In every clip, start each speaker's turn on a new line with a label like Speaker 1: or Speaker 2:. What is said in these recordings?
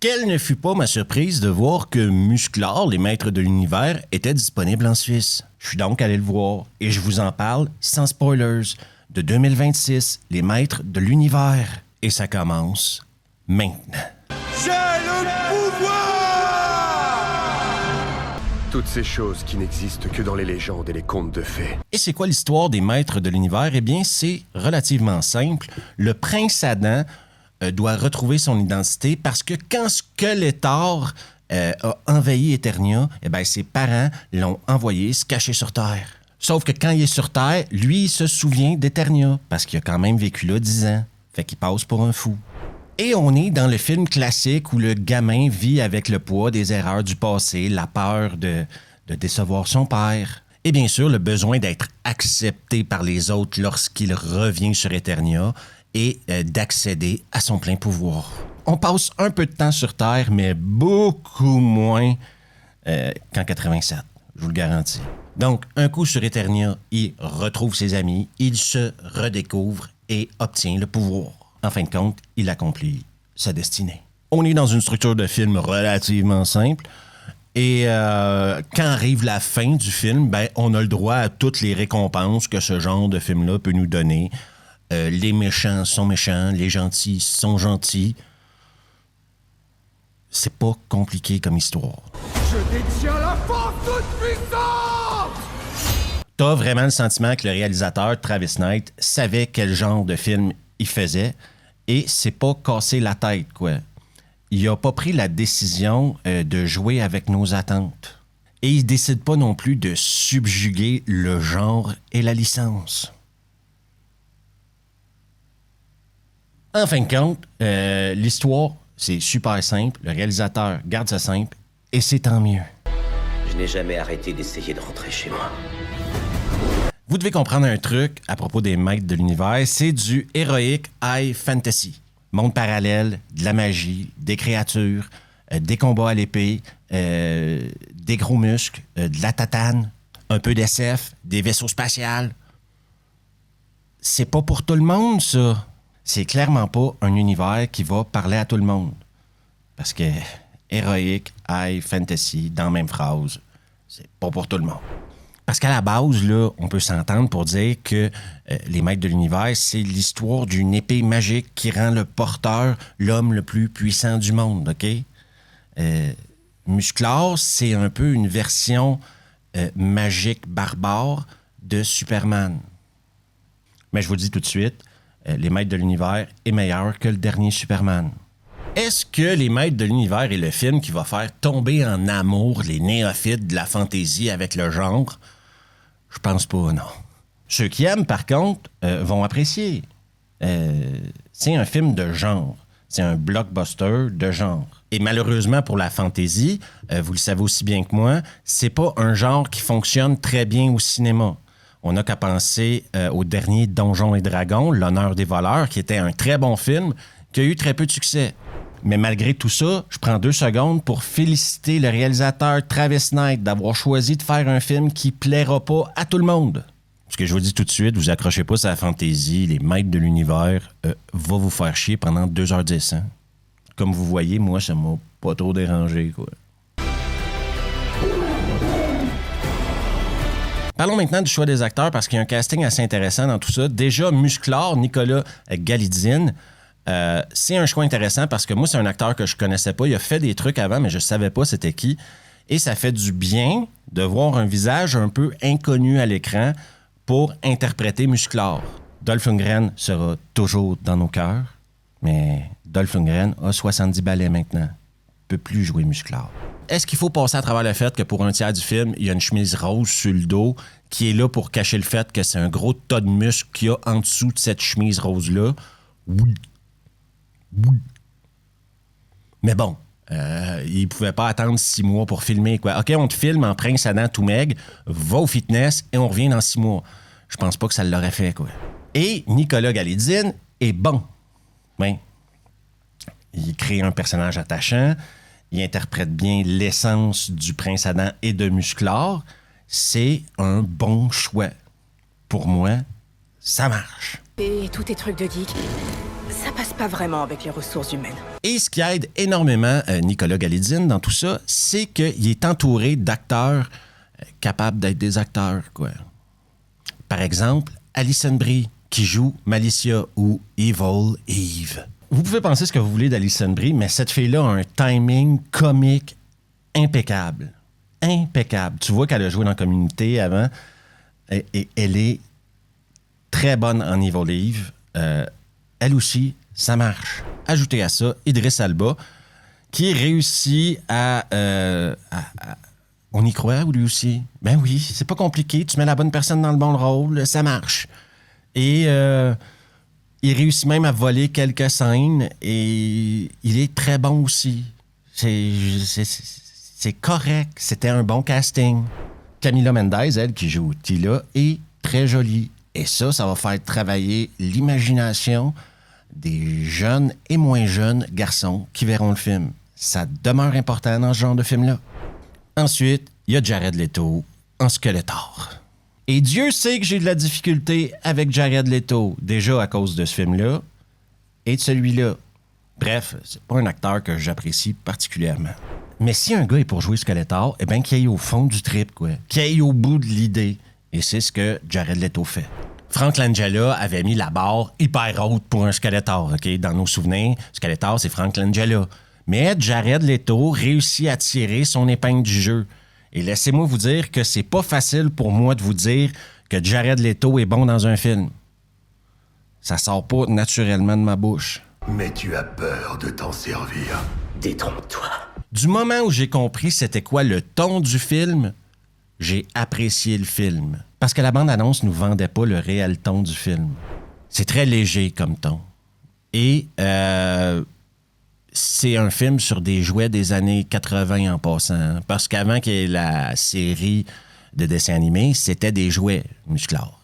Speaker 1: Quelle ne fut pas ma surprise de voir que Musclor, les maîtres de l'univers, était disponible en Suisse. Je suis donc allé le voir et je vous en parle sans spoilers de 2026, les maîtres de l'univers. Et ça commence maintenant.
Speaker 2: J'ai le pouvoir!
Speaker 3: Toutes ces choses qui n'existent que dans les légendes et les contes de fées.
Speaker 1: Et c'est quoi l'histoire des maîtres de l'univers? Eh bien, c'est relativement simple. Le prince Adam doit retrouver son identité parce que quand Skeletor a envahi Eternia, eh bien, ses parents l'ont envoyé se cacher sur Terre. Sauf que quand il est sur Terre, lui, il se souvient d'Eternia parce qu'il a quand même vécu là 10 ans. Fait qu'il passe pour un fou. Et on est dans le film classique où le gamin vit avec le poids des erreurs du passé, la peur de décevoir son père. Et bien sûr, le besoin d'être accepté par les autres lorsqu'il revient sur Eternia et d'accéder à son plein pouvoir. On passe un peu de temps sur Terre, mais beaucoup moins qu'en 87, je vous le garantis. Donc, un coup sur Eternia, il retrouve ses amis, il se redécouvre et obtient le pouvoir. En fin de compte, il accomplit sa destinée. On est dans une structure de film relativement simple. Et quand arrive la fin du film, ben, on a le droit à toutes les récompenses que ce genre de film-là peut nous donner. Les méchants sont méchants, les gentils sont gentils. C'est pas compliqué comme histoire.
Speaker 2: Je détiens la force toute puissante!
Speaker 1: T'as vraiment le sentiment que le réalisateur, Travis Knight, savait quel genre de film il faisait et c'est pas cassé la tête, quoi. Il a pas pris la décision de jouer avec nos attentes. Et il décide pas non plus de subjuguer le genre et la licence. En fin de compte, l'histoire, c'est super simple. Le réalisateur garde ça simple et c'est tant mieux.
Speaker 4: Je n'ai jamais arrêté d'essayer de rentrer chez moi.
Speaker 1: Vous devez comprendre un truc à propos des maîtres de l'univers, c'est du Heroic High Fantasy. Monde parallèle, de la magie, des créatures, des combats à l'épée, des gros muscles, de la tatane, un peu d'SF, des vaisseaux spatials. C'est pas pour tout le monde, ça. C'est clairement pas un univers qui va parler à tout le monde. Parce que Heroic High Fantasy, dans la même phrase, c'est pas pour tout le monde. Parce qu'à la base, là, on peut s'entendre pour dire que les maîtres de l'univers, c'est l'histoire d'une épée magique qui rend le porteur l'homme le plus puissant du monde, OK? Musclor, c'est un peu une version magique barbare de Superman. Mais je vous le dis tout de suite, les maîtres de l'univers est meilleur que le dernier Superman. Est-ce que Les Maîtres de l'univers est le film qui va faire tomber en amour les néophytes de la fantaisie avec le genre? Je pense pas, non. Ceux qui aiment, par contre, vont apprécier. C'est un film de genre. C'est un blockbuster de genre. Et malheureusement pour la fantaisie, vous le savez aussi bien que moi, c'est pas un genre qui fonctionne très bien au cinéma. On n'a qu'à penser au dernier Donjons et Dragons, L'honneur des voleurs, qui était un très bon film, qui a eu très peu de succès. Mais malgré tout ça, je prends 2 secondes pour féliciter le réalisateur Travis Knight d'avoir choisi de faire un film qui plaira pas à tout le monde. Parce que je vous dis tout de suite, vous accrochez pas à la fantaisie, les maîtres de l'univers va vous faire chier pendant 2h10. Hein? Comme vous voyez, moi, ça m'a pas trop dérangé, quoi. Parlons maintenant du choix des acteurs parce qu'il y a un casting assez intéressant dans tout ça. Déjà, Musclor, Nicolas Galitzine, c'est un choix intéressant parce que moi, c'est un acteur que je connaissais pas. Il a fait des trucs avant, mais je savais pas c'était qui. Et ça fait du bien de voir un visage un peu inconnu à l'écran pour interpréter Musclor. Dolph Lundgren sera toujours dans nos cœurs, mais Dolph Lundgren a 70 balais maintenant. Il peut plus jouer Musclor. Est-ce qu'il faut passer à travers le fait que pour un tiers du film, il y a une chemise rose sur le dos qui est là pour cacher le fait que c'est un gros tas de muscles qu'il y a en dessous de cette chemise rose-là? Oui. Mais bon, il pouvait pas attendre 6 mois pour filmer, quoi. OK, on te filme en prince Adam tout maigre, va au fitness et on revient dans 6 mois. Je pense pas que ça l'aurait fait, quoi. Et Nicolas Galitzine est bon. Oui. Il crée un personnage attachant, il interprète bien l'essence du prince Adam et de Musclor. C'est un bon choix. Pour moi, ça marche.
Speaker 5: Et tous tes trucs de geek, ça passe pas vraiment avec les ressources humaines.
Speaker 1: Et ce qui aide énormément Nicolas Galitzine dans tout ça, c'est qu'il est entouré d'acteurs capables d'être des acteurs, quoi. Par exemple, Alison Brie, qui joue Malicia ou Evil Eve. Vous pouvez penser ce que vous voulez d'Alison Brie, mais cette fille-là a un timing comique impeccable. Impeccable. Tu vois qu'elle a joué dans Communauté avant, et elle est très bonne en Evil Eve. Elle aussi, ça marche. Ajoutez à ça Idriss Elba, qui réussit à on y croit, lui aussi? Ben oui, c'est pas compliqué. Tu mets la bonne personne dans le bon rôle, ça marche. Et il réussit même à voler quelques scènes et il est très bon aussi. C'est correct. C'était un bon casting. Camila Mendes, elle, qui joue Tila, est très jolie. Et ça va faire travailler l'imagination des jeunes et moins jeunes garçons qui verront le film. Ça demeure important dans ce genre de film-là. Ensuite, il y a Jared Leto en Skeletor. Et Dieu sait que j'ai de la difficulté avec Jared Leto, déjà à cause de ce film-là et de celui-là. Bref, c'est pas un acteur que j'apprécie particulièrement. Mais si un gars est pour jouer Skeletor, eh bien qu'il aille au fond du trip, quoi. Qu'il aille au bout de l'idée. Et c'est ce que Jared Leto fait. Frank Langella avait mis la barre hyper haute pour un Skeletor, OK? Dans nos souvenirs, Skeletor, c'est Frank Langella. Mais Jared Leto réussit à tirer son épingle du jeu. Et laissez-moi vous dire que c'est pas facile pour moi de vous dire que Jared Leto est bon dans un film. Ça sort pas naturellement de ma bouche.
Speaker 3: Mais tu as peur de t'en servir.
Speaker 4: Détrompe-toi.
Speaker 1: Du moment où j'ai compris c'était quoi le ton du film, j'ai apprécié le film. Parce que la bande-annonce nous vendait pas le réel ton du film. C'est très léger comme ton. Et c'est un film sur des jouets des années 80 en passant. Parce qu'avant qu'il y ait la série de dessins animés, c'était des jouets musclores.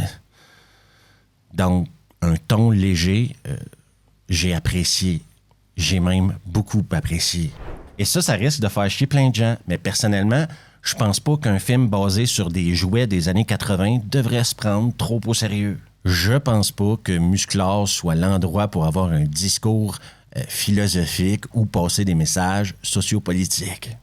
Speaker 1: Donc, un ton léger, j'ai apprécié. J'ai même beaucoup apprécié. Et ça risque de faire chier plein de gens. Mais personnellement, je pense pas qu'un film basé sur des jouets des années 80 devrait se prendre trop au sérieux. Je pense pas que Musclor soit l'endroit pour avoir un discours philosophique ou passer des messages sociopolitiques.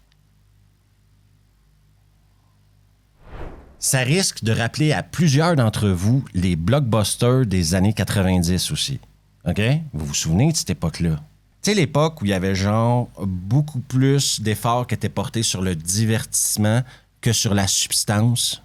Speaker 1: Ça risque de rappeler à plusieurs d'entre vous les blockbusters des années 90 aussi. OK? Vous vous souvenez de cette époque-là? Tu sais, l'époque où il y avait genre beaucoup plus d'efforts qui étaient portés sur le divertissement que sur la substance.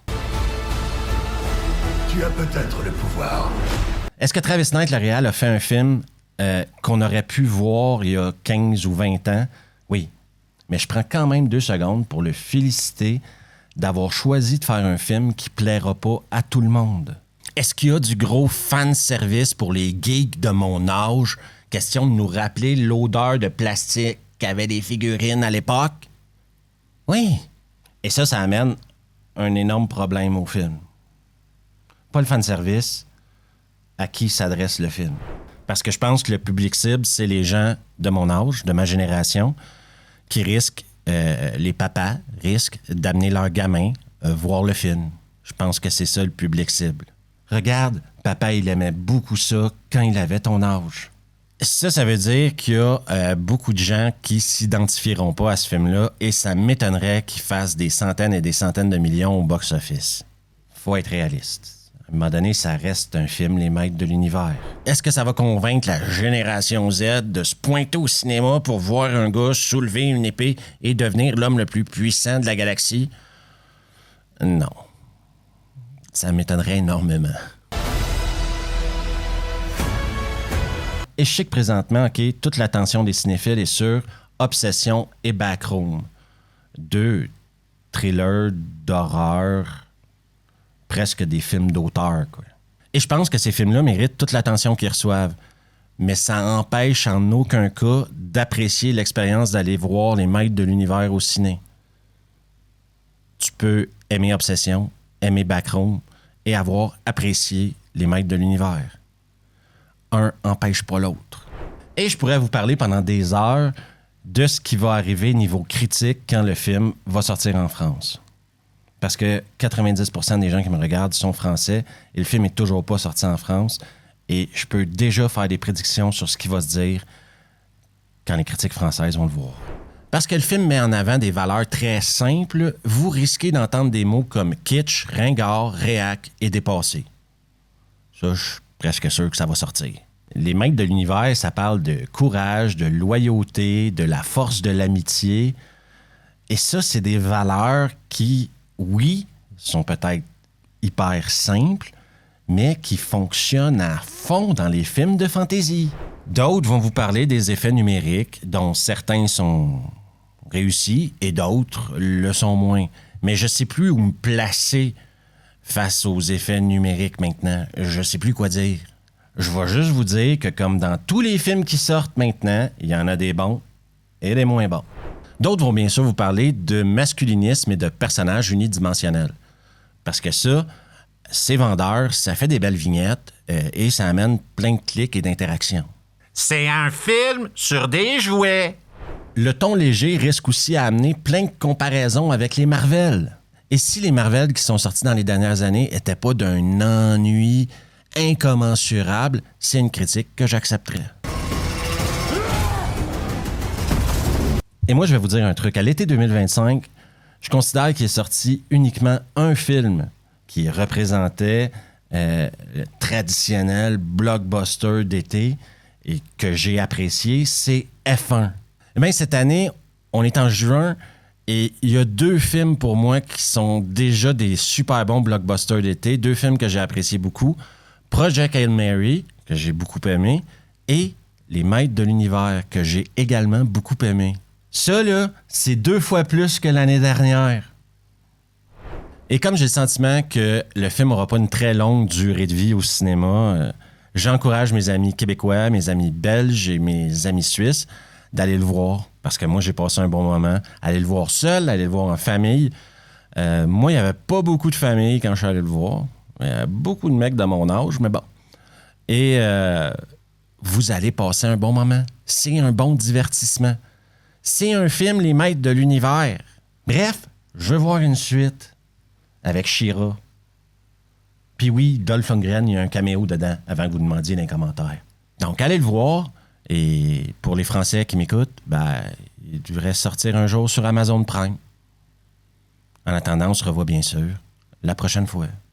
Speaker 3: Tu as peut-être le pouvoir.
Speaker 1: Est-ce que Travis Knight, le réal, a fait un film qu'on aurait pu voir il y a 15 ou 20 ans? Oui. Mais je prends quand même 2 secondes pour le féliciter d'avoir choisi de faire un film qui plaira pas à tout le monde. Est-ce qu'il y a du gros fanservice pour les geeks de mon âge? Question de nous rappeler l'odeur de plastique qu'avaient les figurines à l'époque? Oui. Et ça amène un énorme problème au film. Pas le fanservice, à qui s'adresse le film. Parce que je pense que le public cible, c'est les gens de mon âge, de ma génération, qui risquent, les papas risquent d'amener leurs gamins voir le film. Je pense que c'est ça le public cible. Regarde, papa, il aimait beaucoup ça quand il avait ton âge. Ça veut dire qu'il y a beaucoup de gens qui s'identifieront pas à ce film-là et ça m'étonnerait qu'ils fassent des centaines et des centaines de millions au box-office. Faut être réaliste. À un moment donné, ça reste un film, Les Maîtres de l'Univers. Est-ce que ça va convaincre la génération Z de se pointer au cinéma pour voir un gars soulever une épée et devenir l'homme le plus puissant de la galaxie? Non. Ça m'étonnerait énormément. Et je sais que présentement, OK, toute l'attention des cinéphiles est sur Obsession et Backroom. 2 thrillers d'horreur, presque des films d'auteur, quoi. Et je pense que ces films-là méritent toute l'attention qu'ils reçoivent. Mais ça empêche en aucun cas d'apprécier l'expérience d'aller voir Les Maîtres de l'Univers au ciné. Tu peux aimer Obsession, aimer Backroom et avoir apprécié Les Maîtres de l'Univers. Un empêche pas l'autre. Et je pourrais vous parler pendant des heures de ce qui va arriver niveau critique quand le film va sortir en France. Parce que 90% des gens qui me regardent sont français et le film est toujours pas sorti en France. Et je peux déjà faire des prédictions sur ce qui va se dire quand les critiques françaises vont le voir. Parce que le film met en avant des valeurs très simples, vous risquez d'entendre des mots comme kitsch, ringard, réac et dépassé. Ça, je suis presque sûr que ça va sortir. Les maîtres de l'univers, ça parle de courage, de loyauté, de la force de l'amitié. Et ça, c'est des valeurs qui, oui, sont peut-être hyper simples, mais qui fonctionnent à fond dans les films de fantasy. D'autres vont vous parler des effets numériques, dont certains sont réussis et d'autres le sont moins. Mais je ne sais plus où me placer face aux effets numériques maintenant. Je ne sais plus quoi dire. Je vais juste vous dire que comme dans tous les films qui sortent maintenant, il y en a des bons et des moins bons. D'autres vont bien sûr vous parler de masculinisme et de personnages unidimensionnels. Parce que ça, c'est vendeur, ça fait des belles vignettes et ça amène plein de clics et d'interactions.
Speaker 5: C'est un film sur des jouets.
Speaker 1: Le ton léger risque aussi à amener plein de comparaisons avec les Marvel. Et si les Marvel qui sont sortis dans les dernières années n'étaient pas d'un ennui incommensurable, c'est une critique que j'accepterais. Et moi, je vais vous dire un truc. À l'été 2025, je considère qu'il est sorti uniquement un film qui représentait le traditionnel blockbuster d'été et que j'ai apprécié, c'est F1. Eh bien, cette année, on est en juin et il y a 2 films pour moi qui sont déjà des super bons blockbusters d'été. 2 films que j'ai appréciés beaucoup. Project Hail Mary, que j'ai beaucoup aimé, et Les Maîtres de l'Univers, que j'ai également beaucoup aimé. Ça, là, c'est 2 fois plus que l'année dernière. Et comme j'ai le sentiment que le film n'aura pas une très longue durée de vie au cinéma, j'encourage mes amis québécois, mes amis belges et mes amis suisses d'aller le voir. Parce que moi, j'ai passé un bon moment. Aller le voir seul, aller le voir en famille. Moi, il n'y avait pas beaucoup de famille quand je suis allé le voir. Il y a beaucoup de mecs de mon âge, mais bon. Et vous allez passer un bon moment. C'est un bon divertissement. C'est un film, Les Maîtres de l'Univers. Bref, je veux voir une suite avec She-Ra. Puis oui, Dolph Lundgren, il y a un caméo dedans avant que vous demandiez dans les commentaires. Donc, allez le voir. Et pour les Français qui m'écoutent, il devrait sortir un jour sur Amazon Prime. En attendant, on se revoit bien sûr la prochaine fois.